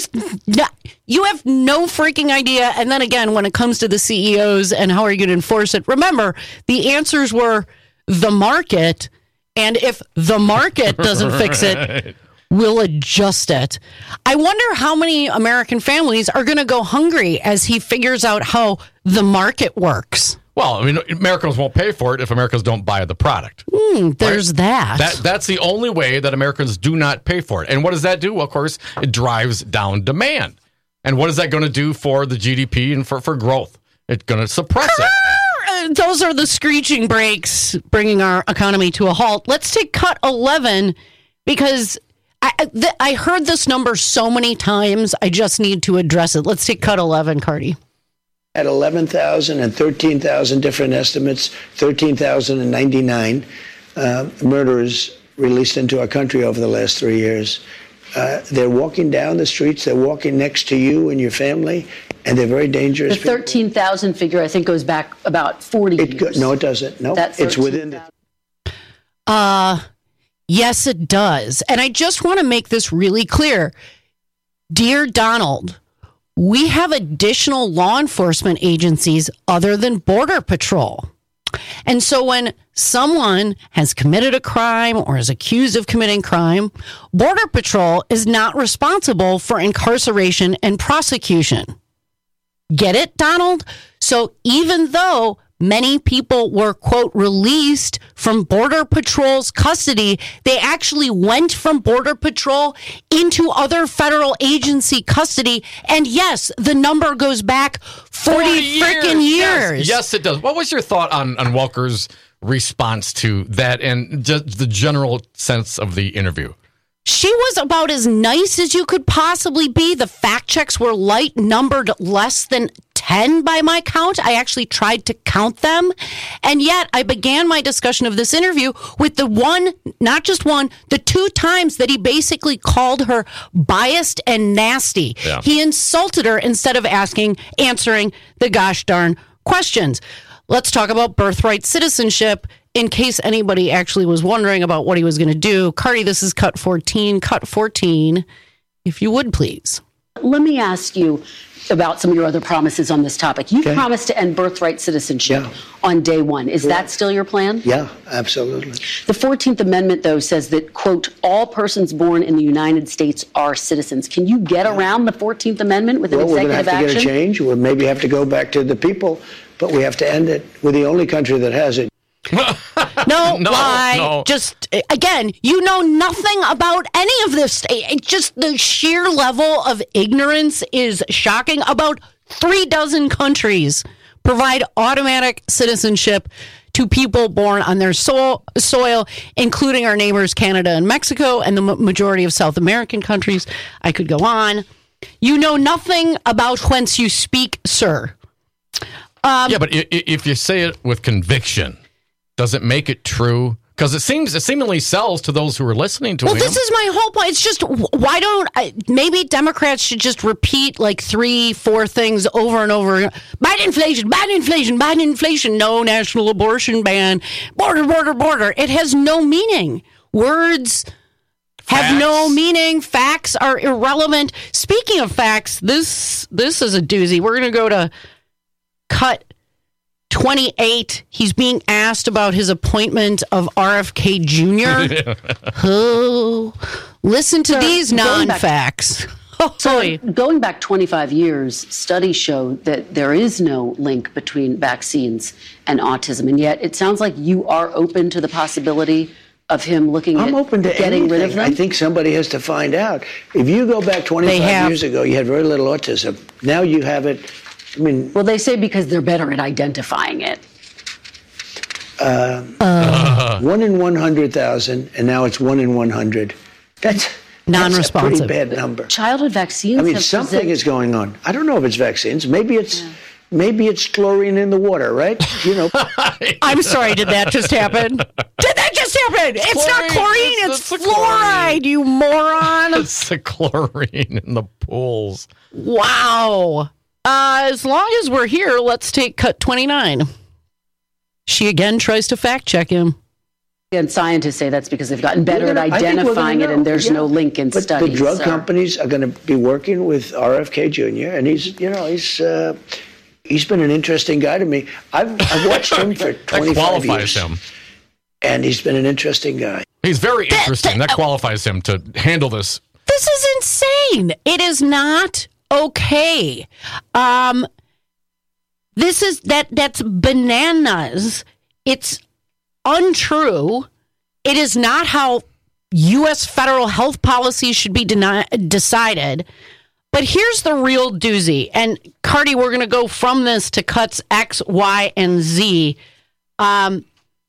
you have no freaking idea. And then again, when it comes to the CEOs and how are you going to enforce it, remember, the answers were the market. And if the market doesn't fix it, we'll adjust it. I wonder how many American families are going to go hungry as he figures out how the market works. Well, I mean, Americans won't pay for it if Americans don't buy the product. There's that. That's the only way that Americans do not pay for it. And what does that do? Well, of course, it drives down demand. And what is that going to do for the GDP and for growth? It's going to suppress it. Those are the screeching brakes bringing our economy to a halt. Let's take cut 11 because I heard this number so many times. I just need to address it. Let's take cut 11, Cardi. At 11,000 and 13,000 different estimates, 13,099 murderers released into our country over the last 3 years. They're walking down the streets. They're walking next to you and your family, and they're very dangerous. The 13,000 figure, I think, goes back about 40 years. No, it doesn't. No, it's within the... Yes, it does. And I just want to make this really clear. Dear Donald, we have additional law enforcement agencies other than Border Patrol. And so when someone has committed a crime or is accused of committing crime, Border Patrol is not responsible for incarceration and prosecution. Get it, Donald? So even though many people were, quote, released from Border Patrol's custody, they actually went from Border Patrol into other federal agency custody. And yes, the number goes back 40 freaking years. Yes, it does. What was your thought on Welker's response to that and just the general sense of the interview? She was about as nice as you could possibly be. The fact checks were light, numbered less than 10 by my count. I actually tried to count them. And yet I began my discussion of this interview with the one, not just one, the 2 times that he basically called her biased and nasty. Yeah. He insulted her instead of answering the gosh darn questions. Let's talk about birthright citizenship. In case anybody actually was wondering about what he was going to do, Cardi, this is cut 14. Cut 14, if you would, please. Let me ask you about some of your other promises on this topic. You promised to end birthright citizenship on day one. Is that still your plan? Yeah, absolutely. The 14th Amendment, though, says that, quote, all persons born in the United States are citizens. Can you get around the 14th Amendment with an executive action? We're going to have to get a change. We'll maybe have to go back to the people, but we have to end it. We're the only country that has it. No, lie. Just, again, you know nothing about any of this. Just the sheer level of ignorance is shocking. About 36 countries provide automatic citizenship to people born on their soil, including our neighbors, Canada and Mexico, and the majority of South American countries. I could go on. You know nothing about whence you speak, sir. Yeah, but if you say it with conviction, does it make it true? Because it seemingly sells to those who are listening to him. Well, this is my whole point. It's just, why don't maybe Democrats should just repeat like 3-4 things over and over. Biden inflation, Biden inflation, Biden inflation. No national abortion ban. Border, border, border. It has no meaning. Words have no meaning. Facts are irrelevant. Speaking of facts, this is a doozy. We're going to go to cut 28. He's being asked about his appointment of RFK Jr. Oh, listen to these non-facts. So going back 25 years, studies show that there is no link between vaccines and autism. And yet it sounds like you are open to the possibility of him looking I'm at open to getting anything. rid of them. I think somebody has to find out. If you go back 25 years ago, you had very little autism. Now you have it. I mean, well, they say because they're better at identifying it. 1 in 100,000, and now it's 1 in 100. That's non-responsive. That's a pretty bad number. Childhood vaccines. I mean, something is going on. I don't know if it's vaccines. Maybe it's chlorine in the water, right? You know. I'm sorry. Did that just happen? Did that just happen? It's not chlorine. It's fluoride. You moron. It's the chlorine in the pools. Wow. As long as we're here, let's take cut 29. She again tries to fact check him. And scientists say that's because they've gotten better at identifying it, and there's no link in studies. The drug companies are going to be working with RFK Jr., and he's been an interesting guy to me. I've watched him for 25 years. That qualifies him. And he's been an interesting guy. He's very interesting. That qualifies him to handle this. This is insane. It is not okay. That's bananas. It's untrue. It is not how U.S. federal health policy should be decided. But here's the real doozy. And Cardi, we're going to go from this to cuts X, Y, and Z. I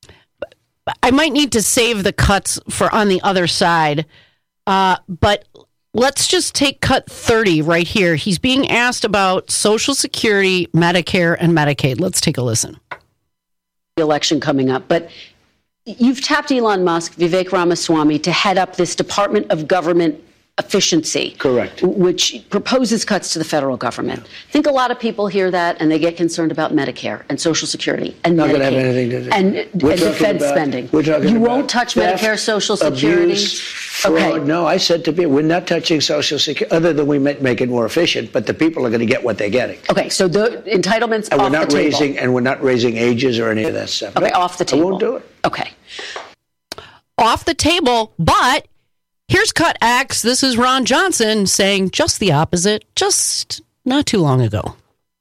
might need to save the cuts for on the other side. But let's just take cut 30 right here. He's being asked about Social Security, Medicare, and Medicaid. Let's take a listen. Election coming up, but you've tapped Elon Musk, Vivek Ramaswamy, to head up this Department of Government Efficiency. Correct. Which proposes cuts to the federal government. I think a lot of people hear that and they get concerned about Medicare and Social Security and Not Medicaid. going to have anything to do. And defense about, spending. We're talking you about won't touch theft, Medicare, Social Security. Abuse, fraud. No, I said to people, we're not touching Social Security, other than we make it more efficient, but the people are going to get what they're getting. Okay, so the entitlements and off the table. And we're not raising ages or any of that stuff. Okay, off the table. I won't do it. Okay. Off the table, but here's cut X. This is Ron Johnson saying just the opposite, just not too long ago.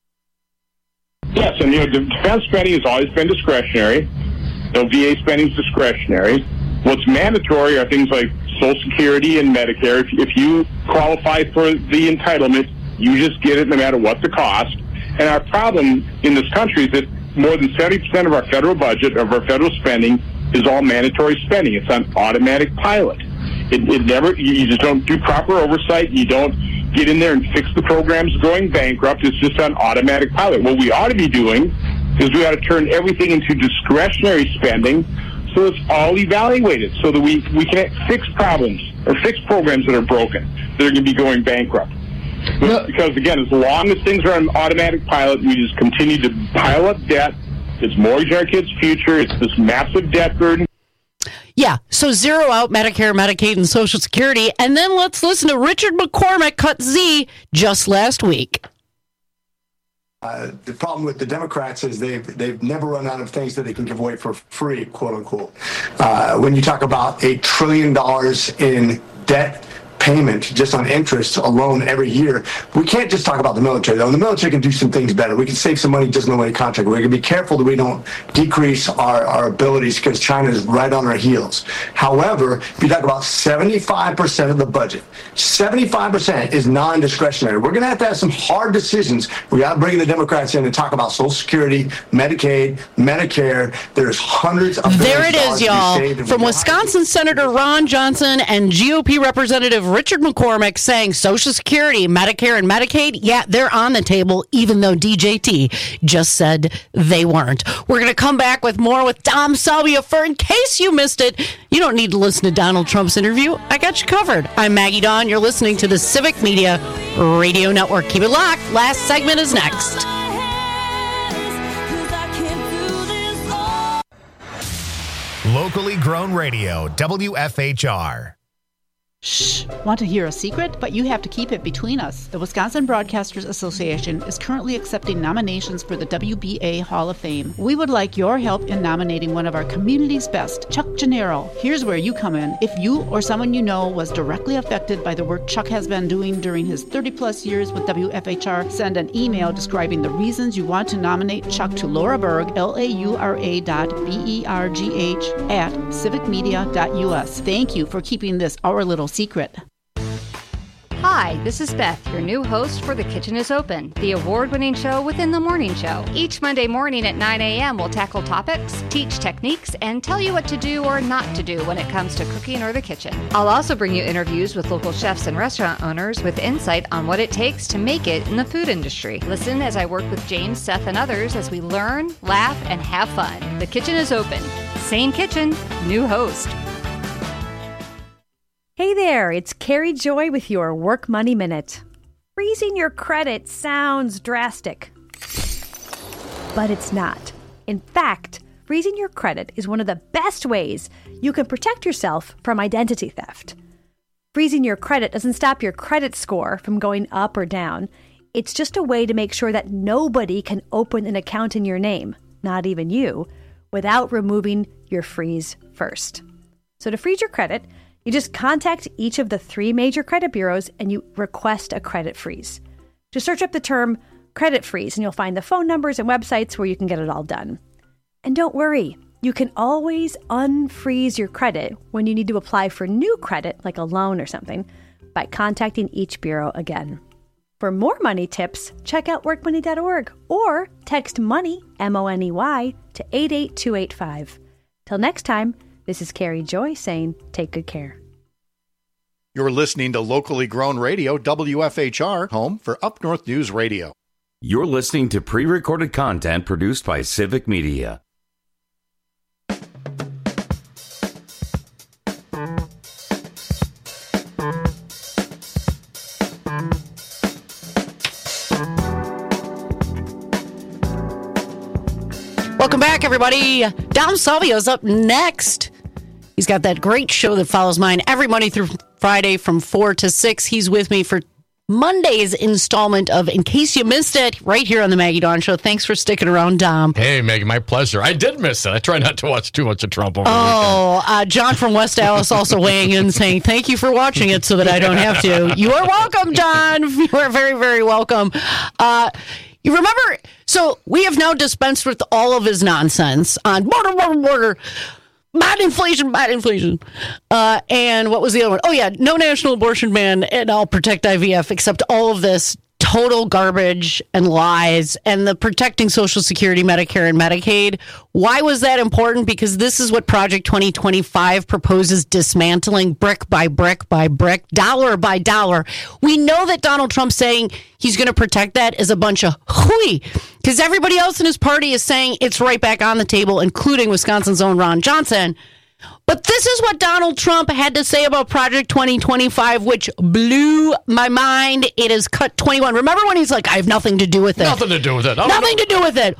Yes, and defense spending has always been discretionary. So VA spending is discretionary. What's mandatory are things like Social Security and Medicare. If you qualify for the entitlement, you just get it no matter what the cost. And our problem in this country is that more than 70% of our federal budget, of our federal spending, is all mandatory spending. It's on automatic pilot. It never, you just don't do proper oversight. You don't get in there and fix the programs going bankrupt. It's just on automatic pilot. What we ought to be doing is we ought to turn everything into discretionary spending so it's all evaluated so that we can fix problems or fix programs that are broken, that are going to be going bankrupt. Because, again, as long as things are on automatic pilot, we just continue to pile up debt. It's mortgaging our kids' future. It's this massive debt burden. Yeah, so zero out Medicare, Medicaid, and Social Security. And then let's listen to Richard McCormick, cut Z, just last week. The problem with the Democrats is they've never run out of things that they can give away for free, quote unquote. When you talk about $1 trillion in debt payment just on interest alone every year, we can't just talk about the military, though. The military can do some things better. We can save some money just in the way contract. We're going to be careful that we don't decrease our abilities because China is right on our heels. However, if you talk about 75% of the budget, 75% is non-discretionary. We're going to have some hard decisions. We got to bring the Democrats in and talk about Social Security, Medicaid, Medicare. There's hundreds of there it is, y'all. From Wisconsin Senator Ron Johnson and GOP Representative Richard McCormick saying Social Security, Medicare, and Medicaid, yeah, they're on the table, even though DJT just said they weren't. We're going to come back with more with Dom Salvia. For in case you missed it, you don't need to listen to Donald Trump's interview. I got you covered. I'm Maggie Dawn. You're listening to the Civic Media Radio Network. Keep it locked. Last segment is next. Locally grown radio, WFHR. Shh! Want to hear a secret? But you have to keep it between us. The Wisconsin Broadcasters Association is currently accepting nominations for the WBA Hall of Fame. We would like your help in nominating one of our community's best, Chuck Gennaro. Here's where you come in. If you or someone you know was directly affected by the work Chuck has been doing during his 30-plus years with WFHR, send an email describing the reasons you want to nominate Chuck to Laura Berg, LAURA.BERGH at civicmedia.us. Thank you for keeping this our little secret. Hi, this is Beth, your new host for The Kitchen is Open, the award-winning show within the morning show. Each Monday morning at 9 a.m., we'll tackle topics, teach techniques, and tell you what to do or not to do when it comes to cooking or the kitchen. I'll also bring you interviews with local chefs and restaurant owners with insight on what it takes to make it in the food industry. Listen as I work with James, Seth, and others as we learn, laugh, and have fun. The Kitchen is Open. Same kitchen, new host. Hey there, it's Carrie Joy with your Work Money Minute. Freezing your credit sounds drastic, but it's not. In fact, freezing your credit is one of the best ways you can protect yourself from identity theft. Freezing your credit doesn't stop your credit score from going up or down. It's just a way to make sure that nobody can open an account in your name, not even you, without removing your freeze first. So to freeze your credit, you just contact each of the 3 major credit bureaus and you request a credit freeze. Just search up the term credit freeze and you'll find the phone numbers and websites where you can get it all done. And don't worry, you can always unfreeze your credit when you need to apply for new credit, like a loan or something, by contacting each bureau again. For more money tips, check out workmoney.org or text MONEY, M-O-N-E-Y, to 88285. Till next time, this is Carrie Joy saying, take good care. You're listening to locally grown radio, WFHR, home for Up North News Radio. You're listening to pre-recorded content produced by Civic Media. Welcome back, everybody. Dom Salvio's up next. He's got that great show that follows mine every Monday through Friday from 4 to 6. He's with me for Monday's installment of In Case You Missed It, right here on the Maggie Dawn Show. Thanks for sticking around, Dom. Hey, Maggie, my pleasure. I did miss it. I try not to watch too much of Trump over the weekend. John from West Dallas also weighing in saying, thank you for watching it so that I don't have to. You are welcome, John. You are very, very welcome. You remember, so we have now dispensed with all of his nonsense on border. Bad inflation. And what was the other one? Oh, yeah, no national abortion ban, and I'll protect IVF, except all of this total garbage and lies, and the protecting Social Security, Medicare, and Medicaid. Why was that important? Because this is what Project 2025 proposes dismantling brick by brick by brick, dollar by dollar. We know that Donald Trump saying he's going to protect that is a bunch of hooey, because everybody else in his party is saying it's right back on the table, including Wisconsin's own Ron Johnson. But this is what Donald Trump had to say about Project 2025, which blew my mind. It is cut 21. Remember when he's like, I have nothing to do with it. Nothing to do with it. Nothing to do with it.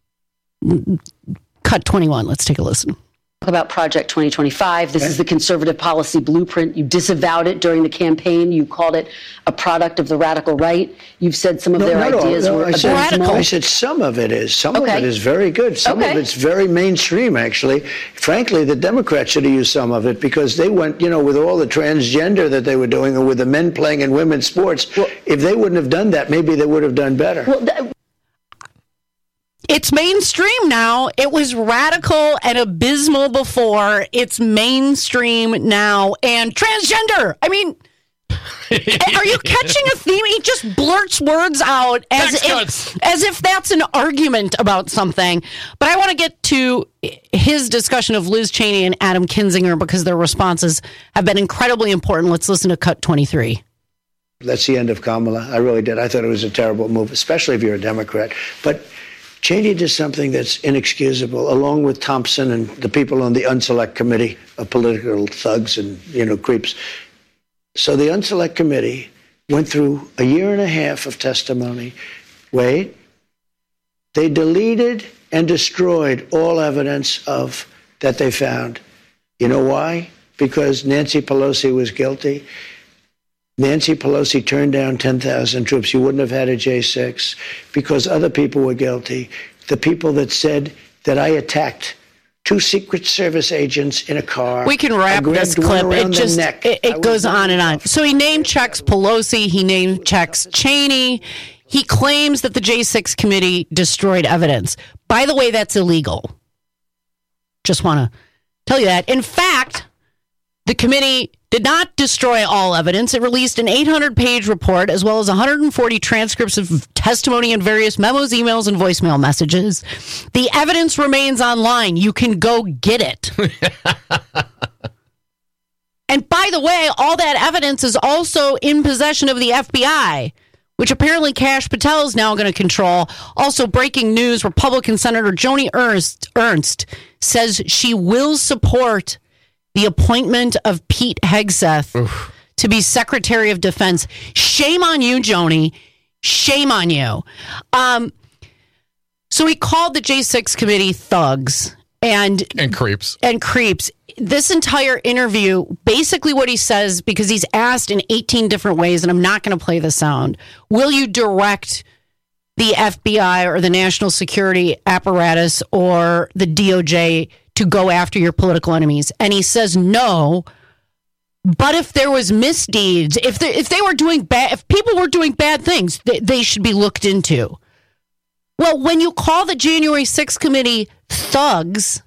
Cut 21. Let's take a listen. About Project 2025. This is the conservative policy blueprint. You disavowed it during the campaign. You called it a product of the radical right. You've said some of their ideas were abysmal. I said some of it is. Some of it is very good. Some of it's very mainstream, actually. Frankly, the Democrats should have used some of it because they went, with all the transgender that they were doing or with the men playing in women's sports. Well, if they wouldn't have done that, maybe they would have done better. Well, it's mainstream now. It was radical and abysmal before. It's mainstream now. And transgender. I mean, are you catching a theme? He just blurts words out as if that's an argument about something. But I want to get to his discussion of Liz Cheney and Adam Kinzinger because their responses have been incredibly important. Let's listen to Cut 23. That's the end of Kamala. I really did. I thought it was a terrible move, especially if you're a Democrat. But Cheney did something that's inexcusable, along with Thompson and the people on the Unselect Committee of political thugs and, creeps. So the Unselect Committee went through a year and a half of testimony. Wait. They deleted and destroyed all evidence of that they found. You know why? because Nancy Pelosi was guilty. Nancy Pelosi turned down 10,000 troops. You wouldn't have had a J6 because other people were guilty. The people that said that I attacked 2 Secret Service agents in a car. We can wrap this clip. It goes on and on. So he name checks Pelosi. He name checks Cheney. He claims that the J6 committee destroyed evidence. By the way, that's illegal. Just want to tell you that. In fact, the committee did not destroy all evidence. It released an 800-page report as well as 140 transcripts of testimony and various memos, emails, and voicemail messages. The evidence remains online. You can go get it. And by the way, all that evidence is also in possession of the FBI, which apparently Kash Patel is now going to control. Also, breaking news, Republican Senator Joni Ernst says she will support the appointment of Pete Hegseth to be Secretary of Defense. Shame on you, Joni. Shame on you. So he called the J6 committee thugs and creeps. And creeps. This entire interview, basically what he says, because he's asked in 18 different ways, and I'm not going to play the sound, will you direct the FBI or the national security apparatus or the DOJ to go after your political enemies? And he says no. But if there was misdeeds, if they were doing bad, if people were doing bad things, they should be looked into. Well, when you call the January 6th committee thugs,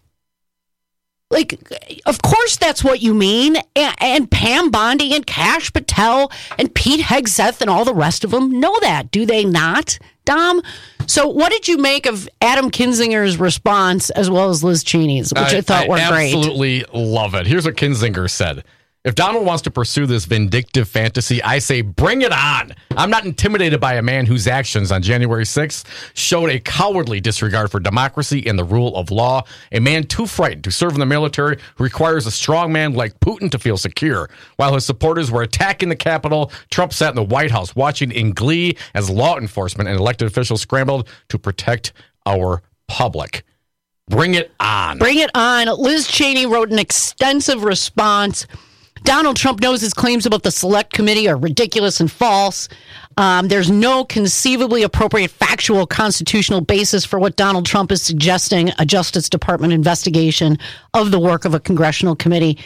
like, of course that's what you mean. And Pam Bondi and Kash Patel and Pete Hegseth and all the rest of them know that, do they not, Dom? So what did you make of Adam Kinzinger's response as well as Liz Cheney's, which I thought were great? I absolutely love it. Here's what Kinzinger said. If Donald wants to pursue this vindictive fantasy, I say bring it on. I'm not intimidated by a man whose actions on January 6th showed a cowardly disregard for democracy and the rule of law. A man too frightened to serve in the military who requires a strong man like Putin to feel secure. While his supporters were attacking the Capitol, Trump sat in the White House watching in glee as law enforcement and elected officials scrambled to protect our public. Bring it on. Bring it on. Liz Cheney wrote an extensive response. Donald Trump knows his claims about the Select Committee are ridiculous and false. There's no conceivably appropriate factual constitutional basis for what Donald Trump is suggesting, a Justice Department investigation of the work of a congressional committee.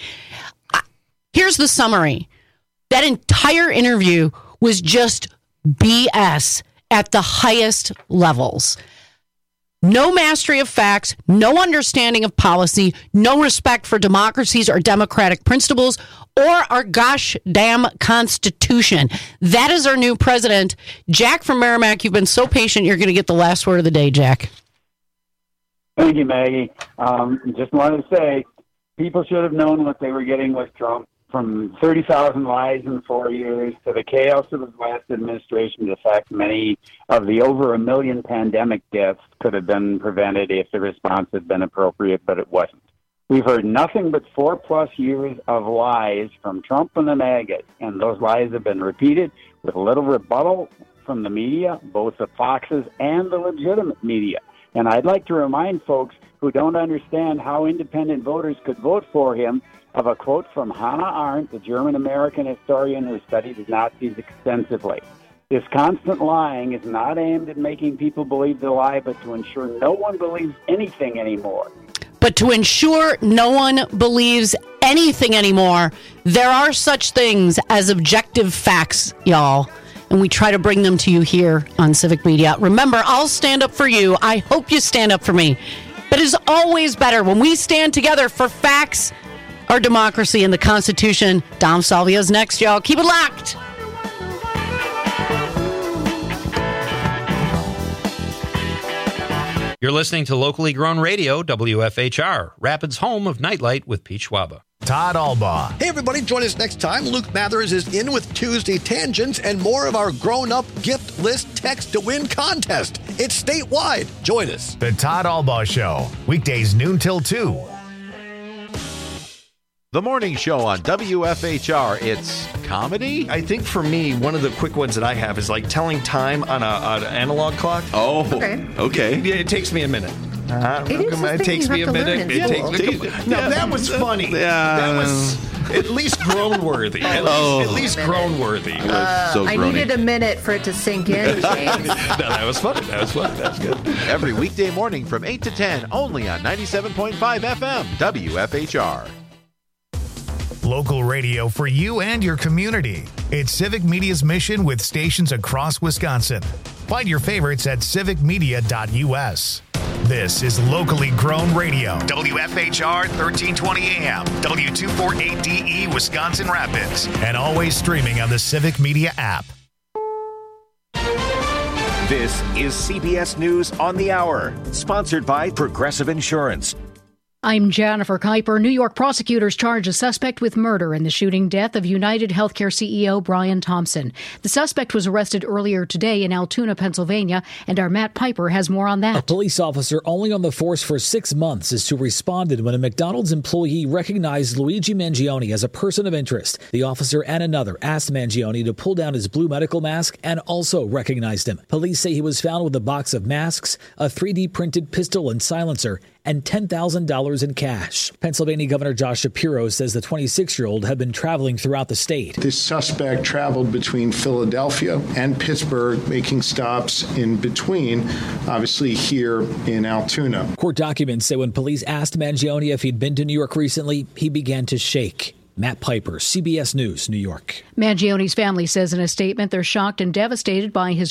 Here's the summary. That entire interview was just BS at the highest levels. No mastery of facts, no understanding of policy, no respect for democracies or democratic principles, or our gosh damn Constitution. That is our new president. Jack from Merrimack, you've been so patient. You're going to get the last word of the day, Jack. Thank you, Maggie. Just wanted to say, people should have known what they were getting with Trump. From 30,000 lies in 4 years to the chaos of his last administration, the fact many of the over 1 million pandemic deaths could have been prevented if the response had been appropriate, but it wasn't. We've heard nothing but 4+ years of lies from Trump and the MAGAs, and those lies have been repeated with little rebuttal from the media, both the Foxes and the legitimate media. And I'd like to remind folks who don't understand how independent voters could vote for him of a quote from Hannah Arendt, the German-American historian who studied the Nazis extensively. This constant lying is not aimed at making people believe the lie, but to ensure no one believes anything anymore. But to ensure no one believes anything anymore, there are such things as objective facts, y'all. And we try to bring them to you here on Civic Media. Remember, I'll stand up for you. I hope you stand up for me. But it's always better when we stand together for facts, our democracy, and the Constitution. Dom Salvia's next, y'all. Keep it locked. You're listening to locally grown radio, WFHR, Rapids' home of Nightlight with Pete Schwaba. Todd Albaugh. Hey, everybody, join us next time. Luke Mathers is in with Tuesday Tangents and more of our grown-up gift list text to win contest. It's statewide. Join us. The Todd Albaugh Show, weekdays noon till 2. The morning show on WFHR. It's comedy? I think for me, one of the quick ones that I have is like telling time on an analog clock. Oh, okay. Yeah, it takes me a minute. It takes me a minute. Now that was funny. Yeah. That was At least groan-worthy. At least groan-worthy. I needed a minute for it to sink in, James. No, that was funny. That's good. Every weekday morning from 8 to 10, only on 97.5 FM, WFHR. Local radio for you and your community. It's Civic Media's mission with stations across Wisconsin. Find your favorites at civicmedia.us. This is locally grown radio. WFHR 1320 AM, W248DE, Wisconsin Rapids, and always streaming on the Civic Media app. This is CBS News on the Hour, sponsored by Progressive Insurance. I'm Jennifer Kuiper. New York prosecutors charge a suspect with murder in the shooting death of United Healthcare CEO Brian Thompson. The suspect was arrested earlier today in Altoona, Pennsylvania, and our Matt Piper has more on that. A police officer only on the force for 6 months is who responded when a McDonald's employee recognized Luigi Mangione as a person of interest. The officer and another asked Mangione to pull down his blue medical mask and also recognized him. Police say he was found with a box of masks, a 3D printed pistol and silencer, and $10,000 in cash. Pennsylvania Governor Josh Shapiro says the 26-year-old had been traveling throughout the state. This suspect traveled between Philadelphia and Pittsburgh, making stops in between, obviously here in Altoona. Court documents say when police asked Mangione if he'd been to New York recently, he began to shake. Matt Piper, CBS News, New York. Mangione's family says in a statement they're shocked and devastated by his